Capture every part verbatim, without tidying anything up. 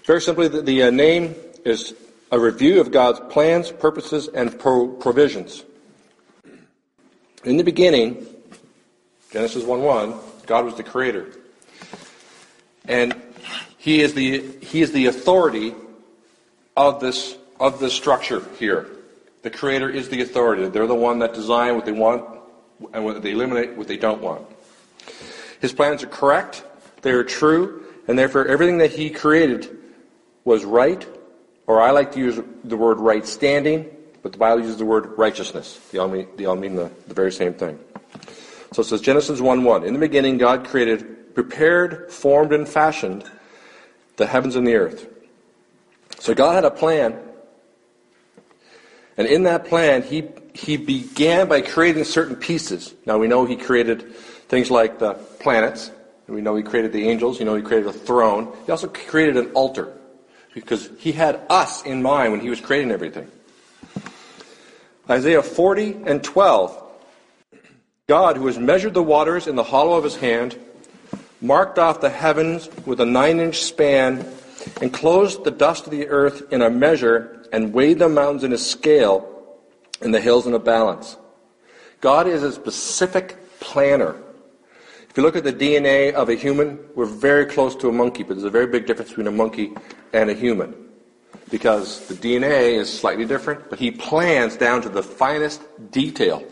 Very simply, the, the uh, name is a review of God's plans, purposes, and pro- provisions. In the beginning, Genesis one one, God was the creator. And he is the he is the authority of this of this structure here. The creator is the authority. They're the one that design what they want and what they eliminate what they don't want. His plans are correct, they are true, and therefore everything that he created was right, or I like to use the word right standing, but the Bible uses the word righteousness. They all mean, they all mean the, the very same thing. So it says Genesis one one, in the beginning God created, prepared, formed, and fashioned the heavens and the earth. So God had a plan, and in that plan he he began by creating certain pieces. Now we know he created things like the planets, and we know he created the angels, you know he created a throne. He also created an altar, because he had us in mind when he was creating everything. Isaiah forty and twelve. God, who has measured the waters in the hollow of his hand, marked off the heavens with a nine-inch span, and closed the dust of the earth in a measure, and weighed the mountains in a scale, and the hills in a balance. God is a specific planner. If you look at the D N A of a human, we're very close to a monkey, but there's a very big difference between a monkey and a human. Because the D N A is slightly different, but he plans down to the finest detail.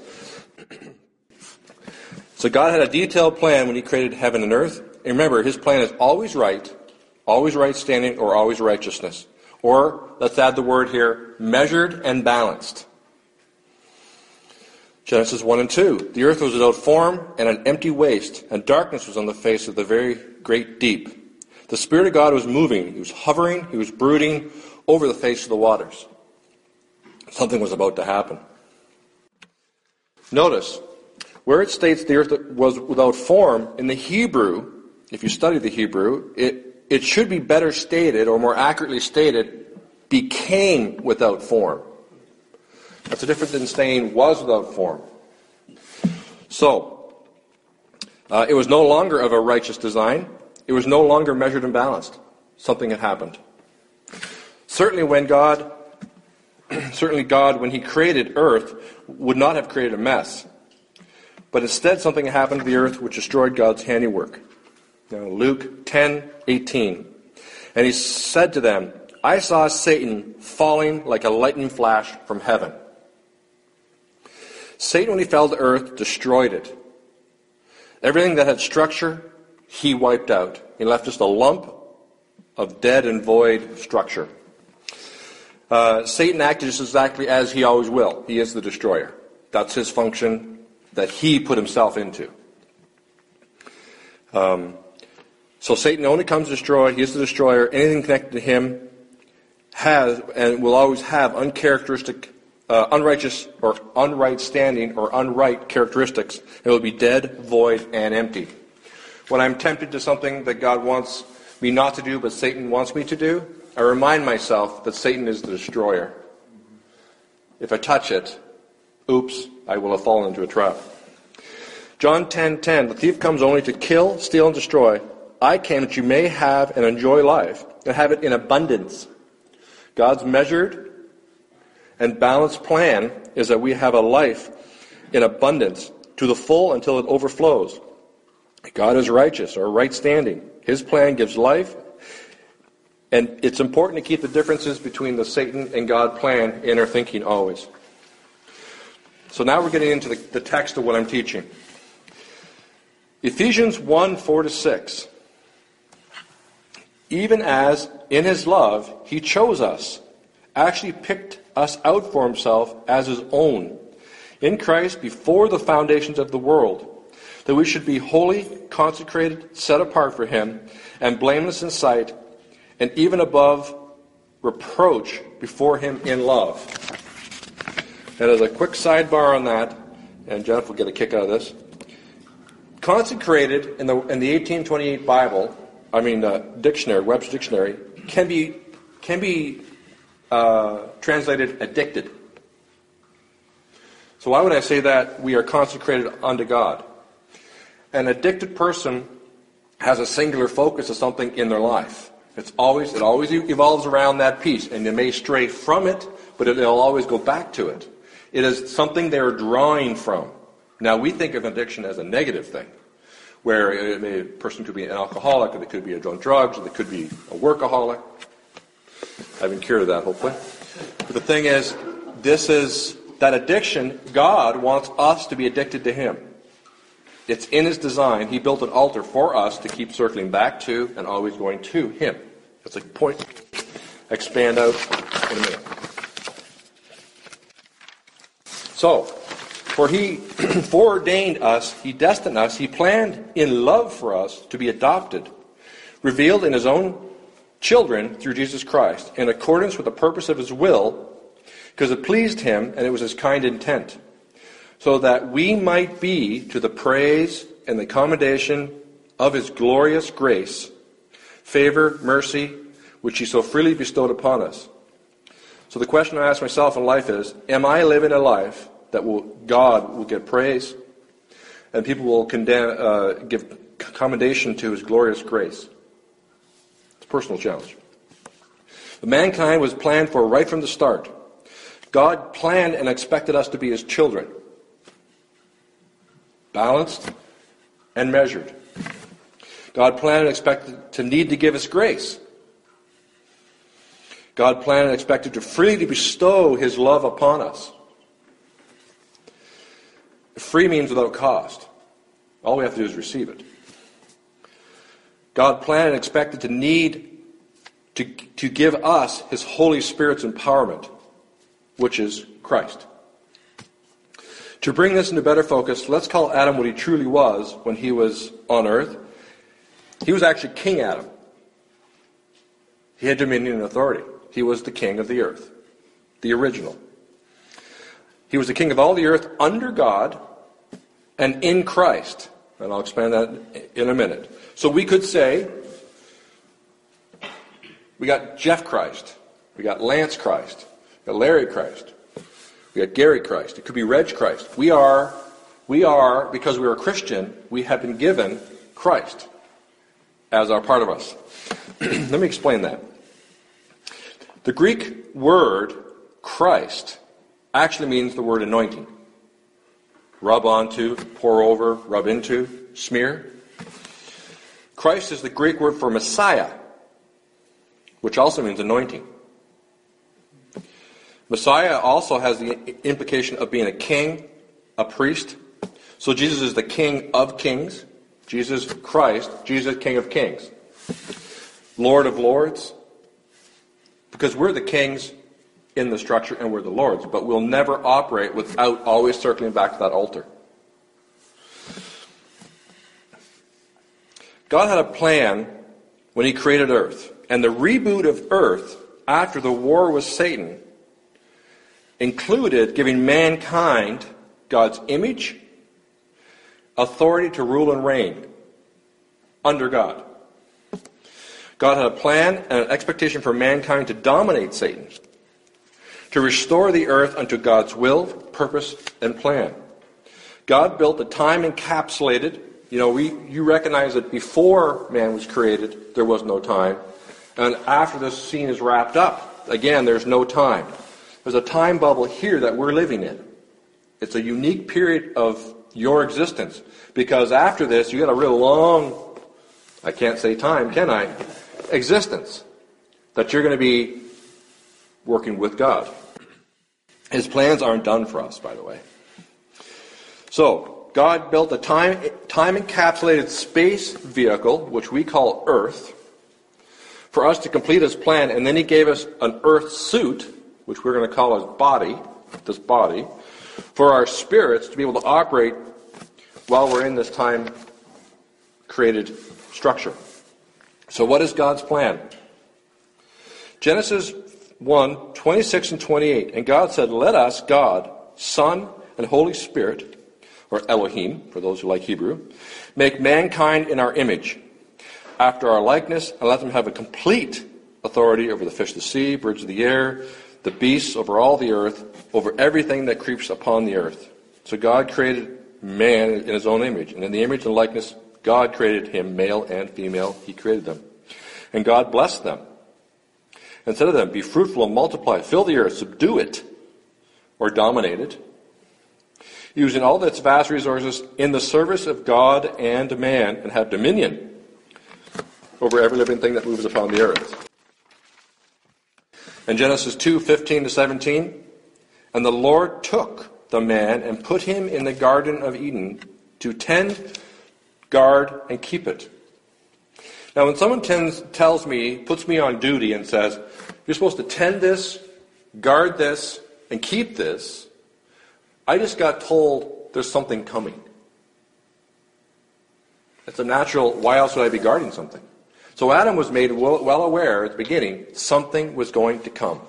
So God had a detailed plan when he created heaven and earth. And remember, his plan is always right, always right standing, or always righteousness. Or, let's add the word here, measured and balanced. Genesis one and two. The earth was without form and an empty waste, and darkness was on the face of the very great deep. The Spirit of God was moving. He was hovering. He was brooding over the face of the waters. Something was about to happen. Notice, where it states the earth was without form, in the Hebrew, if you study the Hebrew, it, it should be better stated, or more accurately stated, became without form. That's a difference than saying was without form. So, uh, it was no longer of a righteous design. It was no longer measured and balanced. Something had happened. Certainly when God, certainly God, when he created earth, would not have created a mess. But instead something happened to the earth which destroyed God's handiwork. Now, Luke ten eighteen. And he said to them, I saw Satan falling like a lightning flash from heaven. Satan, when he fell to earth, destroyed it. Everything that had structure, he wiped out. He left just a lump of dead and void structure. Uh, Satan acted just exactly as he always will. He is the destroyer. That's his function that he put himself into. Um, so Satan only comes to destroy. He is the destroyer. Anything connected to him has and will always have uncharacteristic, uh, unrighteous or unright standing or unright characteristics. It will be dead, void, and empty. When I'm tempted to something that God wants me not to do, but Satan wants me to do, I remind myself that Satan is the destroyer. If I touch it, oops, I will have fallen into a trap. John ten ten, the thief comes only to kill, steal, and destroy. I came that you may have and enjoy life, and have it in abundance. God's measured and balanced plan is that we have a life in abundance to the full until it overflows. God is righteous or right standing. His plan gives life, and it's important to keep the differences between the Satan and God plan in our thinking always. So now we're getting into the, the text of what I'm teaching. Ephesians one, four to six. Even as in his love he chose us, actually picked us out for himself as his own, in Christ before the foundations of the world, that we should be holy, consecrated, set apart for him, and blameless in sight, and even above reproach before him in love. And as a quick sidebar on that, and Jeff will get a kick out of this, consecrated in the in the eighteen twenty-eight Bible, I mean uh, dictionary, Webster's dictionary, can be can be uh, translated addicted. So why would I say that we are consecrated unto God? An addicted person has a singular focus of something in their life. It's always, it always evolves around that piece, and they may stray from it, but it, they'll always go back to it. It is something they're drawing from. Now, we think of addiction as a negative thing, where it may, a person could be an alcoholic, or they could be on drugs, or they could be a workaholic. I've been cured of that, hopefully. But the thing is, this is, that addiction, God wants us to be addicted to Him. It's in His design. He built an altar for us to keep circling back to and always going to Him. That's a point. Expand out in a minute. So, for He foreordained us, He destined us, He planned in love for us to be adopted, revealed in His own children through Jesus Christ, in accordance with the purpose of His will, because it pleased Him and it was His kind intent, so that we might be to the praise and the commendation of His glorious grace, favor, mercy, which He so freely bestowed upon us. So the question I ask myself in life is, am I living a life that will God will get praise and people will condemn, uh, give commendation to His glorious grace? It's a personal challenge. But mankind was planned for right from the start. God planned and expected us to be His children. Balanced and measured. God planned and expected to need to give us grace. God planned and expected to freely bestow His love upon us. Free means without cost. All we have to do is receive it. God planned and expected to need to, to give us His Holy Spirit's empowerment, which is Christ. To bring this into better focus, let's call Adam what he truly was when he was on earth. He was actually King Adam. He had dominion and authority. He was the king of the earth, the original. He was the king of all the earth under God and in Christ. And I'll expand that in a minute. So we could say, we got Jeff Christ, we got Lance Christ, we got Larry Christ, we got Gary Christ. It could be Reg Christ. We are, we are, because we are Christian, we have been given Christ as our part of us. Let me explain that. The Greek word Christ actually means the word anointing. Rub onto, pour over, rub into, smear. Christ is the Greek word for Messiah, which also means anointing. Messiah also has the implication of being a king, a priest. So Jesus is the King of kings. Jesus Christ, Jesus King of kings. Lord of lords. Because we're the kings in the structure and we're the lords, but we'll never operate without always circling back to that altar. God had a plan when He created earth. And the reboot of earth after the war with Satan included giving mankind God's image, authority to rule and reign under God. God had a plan and an expectation for mankind to dominate Satan, to restore the earth unto God's will, purpose, and plan. God built a time encapsulated. You know, we you recognize that before man was created, there was no time. And after this scene is wrapped up, again, there's no time. There's a time bubble here that we're living in. It's a unique period of your existence. Because after this, you got a real long, I can't say time, can I? Existence. That you're going to be working with God. His plans aren't done for us, by the way. So, God built a time, time encapsulated space vehicle, which we call Earth, for us to complete His plan, and then He gave us an Earth suit, which we're going to call His body, this body, for our spirits to be able to operate while we're in this time-created structure. So what is God's plan? Genesis one, twenty-six and twenty-eight. And God said, let us, God, Son, and Holy Spirit, or Elohim, for those who like Hebrew, make mankind in our image, after our likeness, and let them have a complete authority over the fish of the sea, birds of the air, the beasts, over all the earth, over everything that creeps upon the earth. So God created man in His own image, and in the image and likeness, God created him, male and female. He created them. And God blessed them and said to them, be fruitful and multiply, fill the earth, subdue it, or dominate it, using all its vast resources in the service of God and man, and have dominion over every living thing that moves upon the earth. In Genesis two, fifteen to seventeen, and the Lord took the man and put him in the Garden of Eden to tend, guard, and keep it. Now, when someone tends, tells me, puts me on duty and says, you're supposed to tend this, guard this, and keep this, I just got told there's something coming. It's a natural, why else would I be guarding something? So Adam was made well, well aware at the beginning, something was going to come.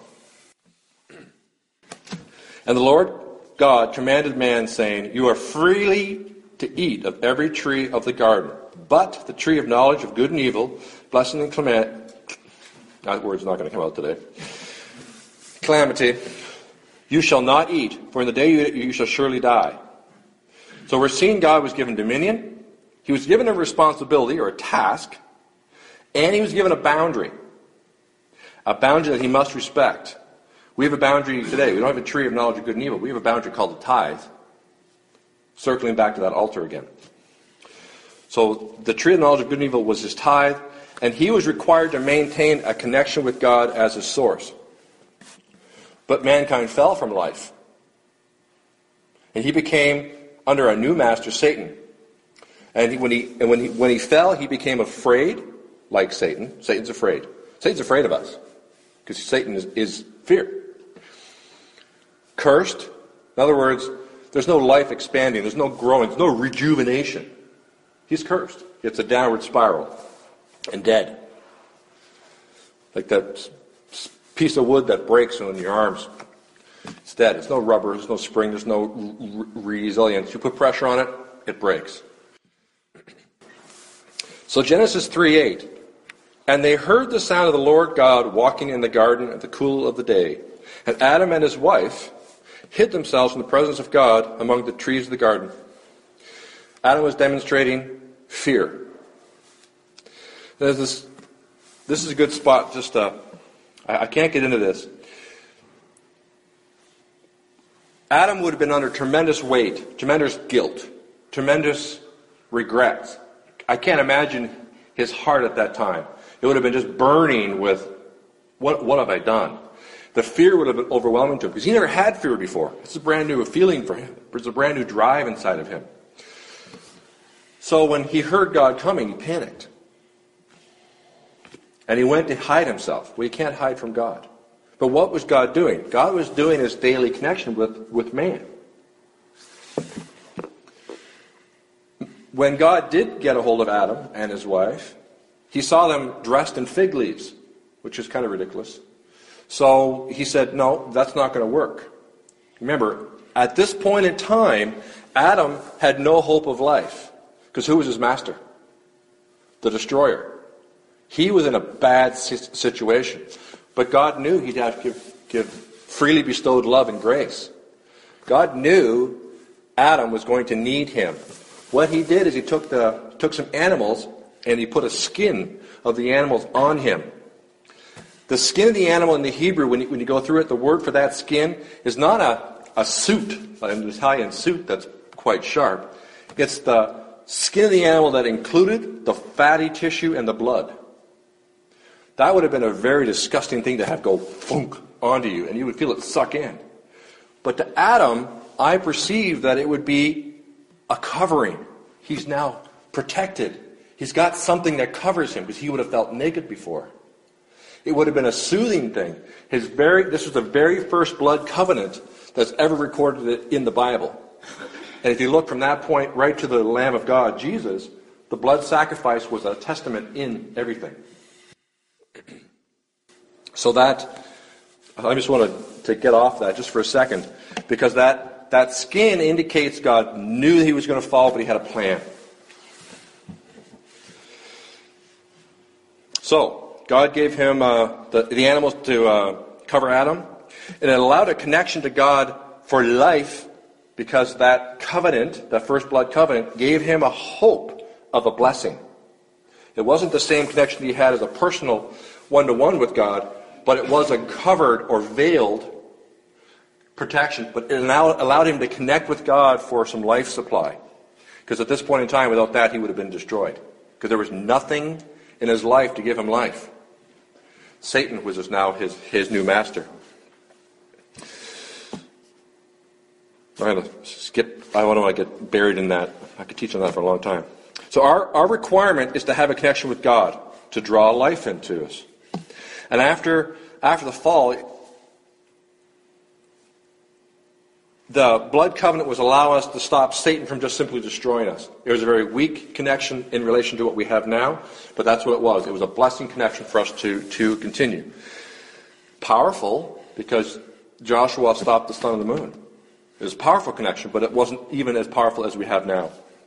And the Lord God commanded man, saying, you are freely to eat of every tree of the garden, but the tree of knowledge of good and evil, blessing and calamity, that word's not going to come out today, calamity, you shall not eat, for in the day you eat, you shall surely die. So we're seeing God was given dominion, he was given a responsibility or a task, and he was given a boundary, a boundary that he must respect. We have a boundary today. We don't have a tree of knowledge of good and evil. We have a boundary called the tithe. Circling back to that altar again. So the tree of knowledge of good and evil was his tithe, and he was required to maintain a connection with God as his source. But mankind fell from life. And he became under a new master, Satan. And he, when, he, and when, he, when he fell, he became afraid, like Satan. Satan's afraid. Satan's afraid of us. Because Satan is, is fear. Cursed. In other words, there's no life expanding. There's no growing. There's no rejuvenation. He's cursed. It's a downward spiral. And dead. Like that piece of wood that breaks on your arms. It's dead. There's no rubber. There's no spring. There's no re- resilience. You put pressure on it, it breaks. So Genesis three eight. And they heard the sound of the Lord God walking in the garden at the cool of the day. And Adam and his wife hid themselves from the presence of God among the trees of the garden. Adam was demonstrating fear. There's this, this is a good spot, just uh, I, I can't get into this. Adam would have been under tremendous weight, tremendous guilt, tremendous regrets. I can't imagine his heart at that time. It would have been just burning with, what, what have I done? The fear would have been overwhelming to him, because he never had fear before. It's a brand new feeling for him. It's a brand new drive inside of him. So when he heard God coming, he panicked. And he went to hide himself. Well, you can't hide from God. But what was God doing? God was doing his daily connection with, with man. When God did get a hold of Adam and his wife, he saw them dressed in fig leaves, which is kind of ridiculous. So he said, no, that's not going to work. Remember, at this point in time, Adam had no hope of life. Because who was his master? The destroyer. He was in a bad situation. But God knew he'd have to give, give freely bestowed love and grace. God knew Adam was going to need him. What he did is he took the took some animals and he put a skin of the animals on him. The skin of the animal in the Hebrew, when you, when you go through it, the word for that skin is not a, a suit, an Italian suit that's quite sharp. It's the skin of the animal that included the fatty tissue and the blood. That would have been a very disgusting thing to have go funk onto you, and you would feel it suck in. But to Adam, I perceive that it would be a covering. He's now protected. He's got something that covers him, because he would have felt naked before. It would have been a soothing thing. His very this was the very first blood covenant that's ever recorded in the Bible. And if you look from that point right to the Lamb of God, Jesus, the blood sacrifice was a testament in everything. So that, I just want to, to get off that just for a second, because that, that skin indicates God knew that he was going to fall, but he had a plan. So, God gave him uh, the, the animals to uh, cover Adam, and it allowed a connection to God for life, because that covenant, that first blood covenant, gave him a hope of a blessing. It It wasn't the same connection he had as a personal one-to-one with God, but it was a covered or veiled protection. But it allowed, allowed him to connect with God for some life supply. Because at this point in time, without that, he would have been destroyed. Because there was nothing in his life to give him life. Satan was just now his, his new master. I'm going to skip. I don't want to get buried in that. I could teach on that for a long time. So our, our requirement is to have a connection with God, to draw life into us. And after after the fall, the blood covenant was allow us to stop Satan from just simply destroying us. It was a very weak connection in relation to what we have now, but that's what it was. It was a blessing connection for us to, to continue. Powerful, because Joshua stopped the sun and the moon. It was a powerful connection, but it wasn't even as powerful as we have now.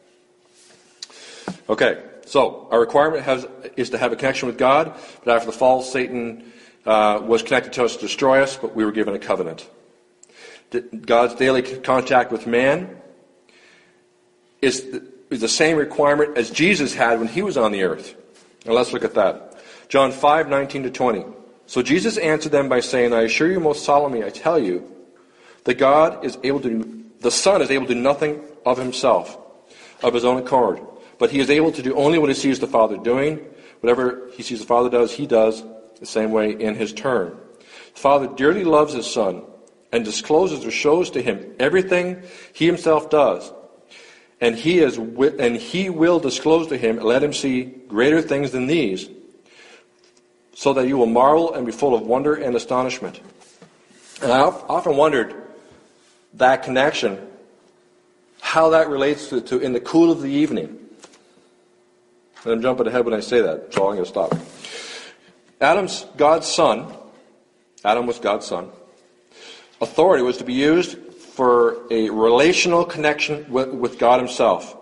Okay, so our requirement has, is to have a connection with God, but after the fall, Satan uh, was connected to us to destroy us, but we were given a covenant. God's daily contact with man is the, is the same requirement as Jesus had when he was on the earth. Now let's look at that. John five, nineteen to twenty. So Jesus answered them by saying, I assure you most solemnly, I tell you, that God is able to do, the Son is able to do nothing of himself, of his own accord. But he is able to do only what he sees the Father doing. Whatever he sees the Father does, he does the same way in his turn. The Father dearly loves his Son and discloses or shows to him everything he himself does. And he is and he will disclose to him and let him see greater things than these, so that you will marvel and be full of wonder and astonishment. And I often wondered that connection, how that relates to, to in the cool of the evening. And I'm jumping ahead when I say that, so I'm going to stop. Adam's God's son. Adam was God's son. Authority was to be used for a relational connection with, with God himself.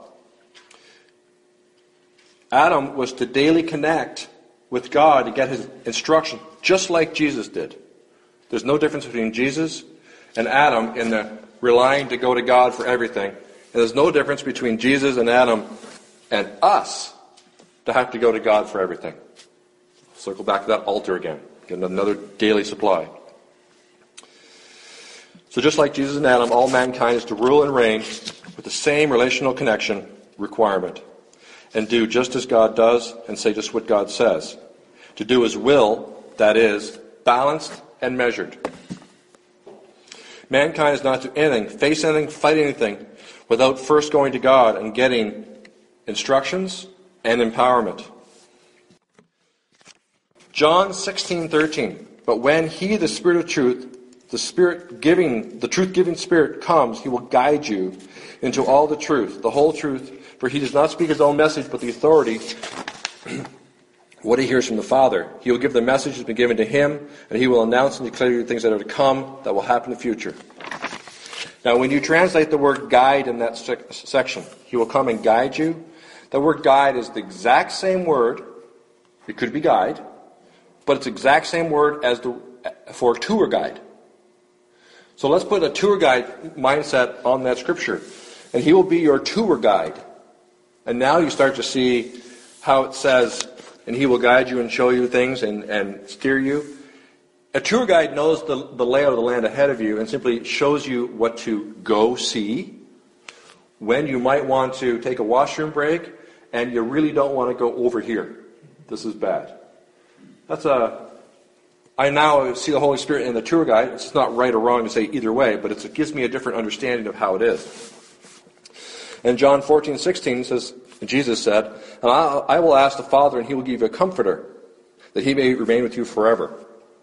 Adam was to daily connect with God to get his instruction, just like Jesus did. There's no difference between Jesus and Adam in the relying to go to God for everything. And there's no difference between Jesus and Adam and us to have to go to God for everything. Circle back to that altar again. Get another daily supply. So just like Jesus and Adam, all mankind is to rule and reign with the same relational connection requirement. And do just as God does and say just what God says. To do his will, that is, balanced and measured. Mankind is not to do anything, face anything, fight anything, without first going to God and getting instructions and empowerment. John sixteen thirteen. But when he, the Spirit of truth, the Spirit giving, the truth-giving Spirit comes, he will guide you into all the truth, the whole truth, for he does not speak his own message, but the authority, what he hears from the Father. He will give the message that has been given to him, and he will announce and declare the things that are to come, that will happen in the future. Now, when you translate the word guide in that sec- section, he will come and guide you. The word guide is the exact same word. It could be guide, but it's the exact same word as the for tour guide. So let's put a tour guide mindset on that scripture. And he will be your tour guide. And now you start to see how it says, and he will guide you and show you things and, and steer you. A tour guide knows the, the layout of the land ahead of you and simply shows you what to go see, when you might want to take a washroom break, and you really don't want to go over here. This is bad. That's a... I now see the Holy Spirit in the tour guide. It's not right or wrong to say either way, but it's, it gives me a different understanding of how it is. And John fourteen sixteen says, Jesus said, and I, I will ask the Father, and he will give you a comforter, that he may remain with you forever.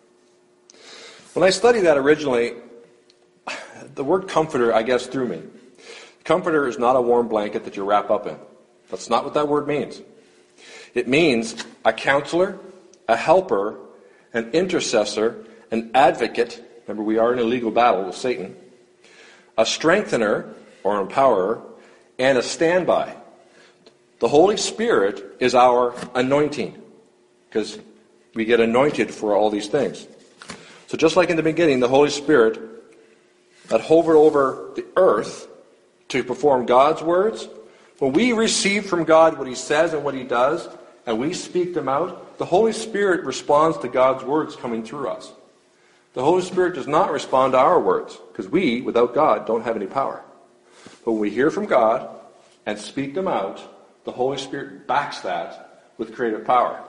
When I studied that originally, the word comforter, I guess, threw me. Comforter is not a warm blanket that you wrap up in. That's not what that word means. It means a counselor, a helper, an intercessor, an advocate. Remember, we are in a legal battle with Satan. A strengthener, or empowerer, and a standby. The Holy Spirit is our anointing, because we get anointed for all these things. So just like in the beginning, the Holy Spirit that hovered over the earth to perform God's words, when we receive from God what he says and what he does, and we speak them out, the Holy Spirit responds to God's words coming through us. The Holy Spirit does not respond to our words, because we, without God, don't have any power. But when we hear from God and speak them out, the Holy Spirit backs that with creative power.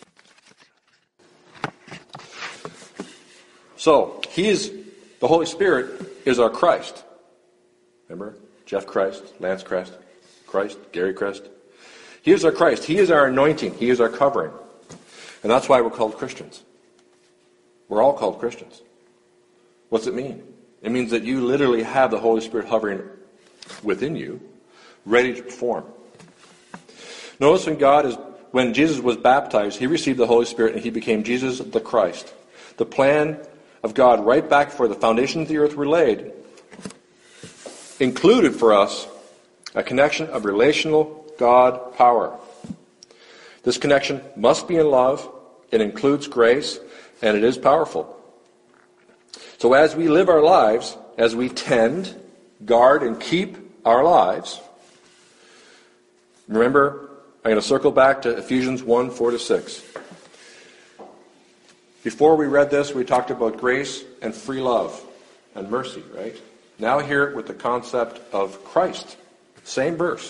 So, he is, the Holy Spirit is our Christ. Remember? Jeff Christ, Lance Christ, Christ, Gary Christ. He is our Christ. He is our anointing. He is our covering. And that's why we're called Christians. We're all called Christians. What's it mean? It means that you literally have the Holy Spirit hovering within you, ready to perform. Notice when God is, when Jesus was baptized, he received the Holy Spirit and he became Jesus the Christ. The plan of God right back before the foundations of the earth were laid included for us a connection of relational God power. This connection must be in love, it includes grace, and it is powerful. So as we live our lives, as we tend, guard, and keep our lives, remember, I'm going to circle back to Ephesians one, four to six. Before we read this, we talked about grace and free love and mercy, right? Now hear it with the concept of Christ. Same verse.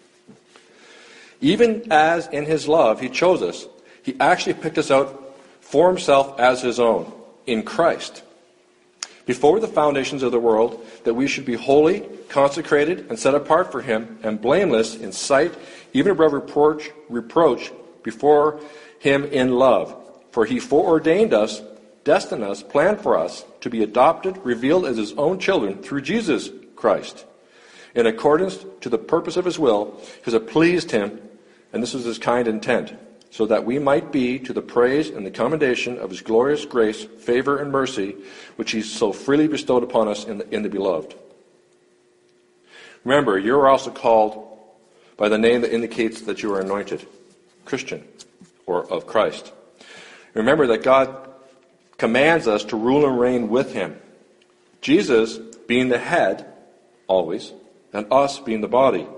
Even as in his love he chose us, he actually picked us out for himself as his own, in Christ. Before the foundations of the world, that we should be holy, consecrated, and set apart for him, and blameless in sight, even above reproach, reproach before him in love. For he foreordained us, destined us, planned for us to be adopted, revealed as his own children through Jesus Christ, in accordance to the purpose of his will, because it pleased him, and this was his kind intent, so that we might be to the praise and the commendation of his glorious grace, favor, and mercy, which he so freely bestowed upon us in the, in the beloved. Remember, you are also called by the name that indicates that you are anointed, Christian, or of Christ. Remember that God commands us to rule and reign with him. Jesus being the head, always, and us being the body.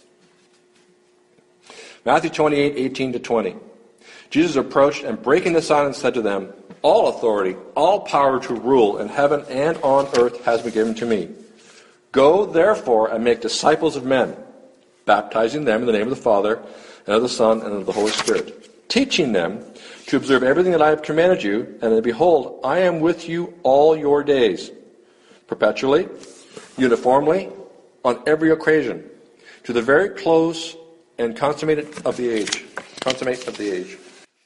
Matthew twenty-eight, eighteen to twenty. Jesus approached and breaking the silence said to them, all authority, all power to rule in heaven and on earth has been given to me. Go therefore and make disciples of men, baptizing them in the name of the Father and of the Son and of the Holy Spirit, teaching them to observe everything that I have commanded you, and behold, I am with you all your days, perpetually, uniformly, on every occasion, to the very close and consummate of the age. Consummate of the age.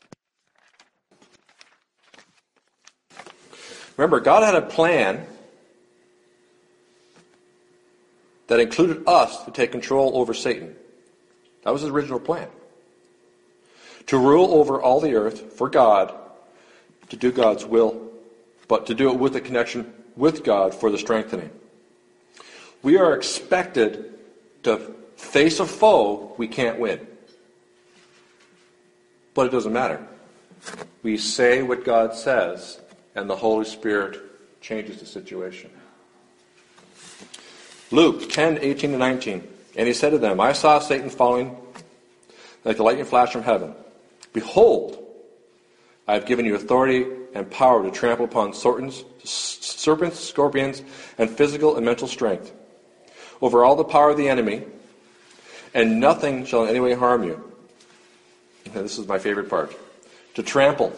Remember, God had a plan that included us to take control over Satan. That was his original plan. To rule over all the earth for God, to do God's will, but to do it with a connection with God for the strengthening. We are expected to face a foe we can't win. But it doesn't matter. We say what God says, and the Holy Spirit changes the situation. Luke ten, eighteen to nineteen. And he said to them, I saw Satan falling like a lightning flash from heaven. Behold, I have given you authority and power to trample upon serpents, serpents, scorpions, and physical and mental strength, over all the power of the enemy, and nothing shall in any way harm you. And this is my favorite part. To trample.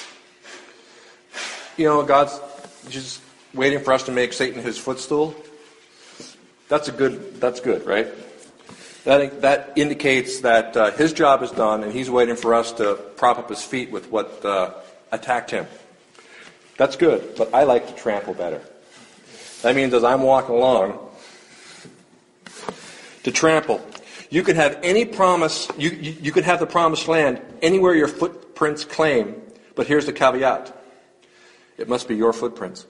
You know, God's just waiting for us to make Satan his footstool. That's a good, that's good, right? That, that indicates that uh, his job is done, and he's waiting for us to prop up his feet with what uh, attacked him. That's good, but I like to trample better. That means as I'm walking along, to trample. You can have any promise, you, you, you can have the promised land anywhere your footprints claim, but here's the caveat. It must be your footprints.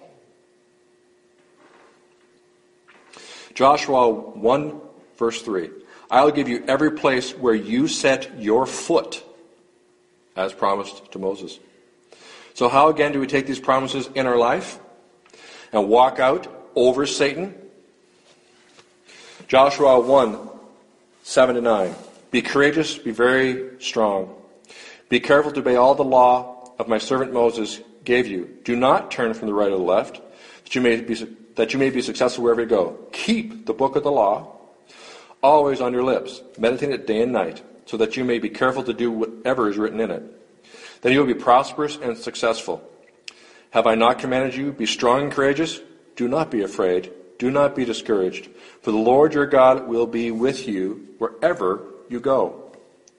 Joshua one, verse three. I will give you every place where you set your foot, as promised to Moses. So how again do we take these promises in our life and walk out over Satan? Joshua one, seven to nine. Be courageous, be very strong. Be careful to obey all the law of my servant Moses gave you. Do not turn from the right or the left, that you may be, that you may be successful wherever you go. Keep the book of the law always on your lips. Meditate it day and night, so that you may be careful to do whatever is written in it. Then you will be prosperous and successful. Have I not commanded you? Be strong and courageous. Do not be afraid. Do not be discouraged. For the Lord your God will be with you wherever you go.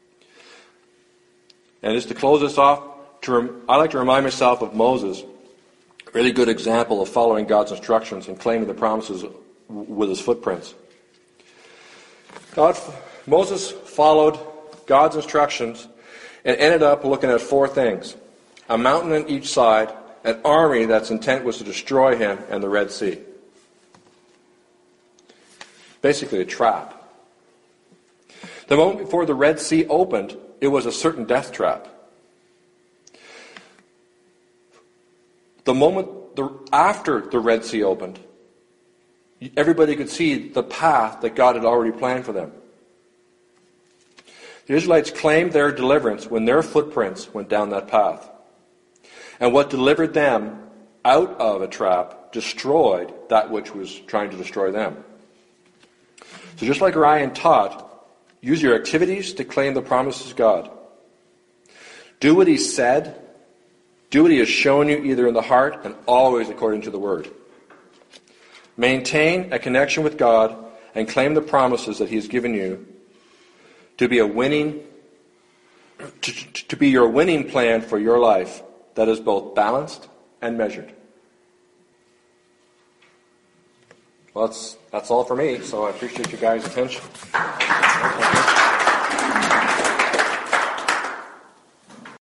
And just to close this off, to rem- I like to remind myself of Moses, a really good example of following God's instructions and claiming the promises with his footprints. God, Moses followed God's instructions and ended up looking at four things. A mountain on each side, an army that's intent was to destroy him, and the Red Sea. Basically a trap. The moment before the Red Sea opened, it was a certain death trap. The moment the, after the Red Sea opened, everybody could see the path that God had already planned for them. The Israelites claimed their deliverance when their footprints went down that path. And what delivered them out of a trap destroyed that which was trying to destroy them. So just like Ryan taught, use your activities to claim the promises of God. Do what he said. Do what he has shown you either in the heart and always according to the word. Maintain a connection with God and claim the promises that he has given you to be a winning, to, to be your winning plan for your life that is both balanced and measured. Well, that's, that's all for me, so I appreciate you guys' attention.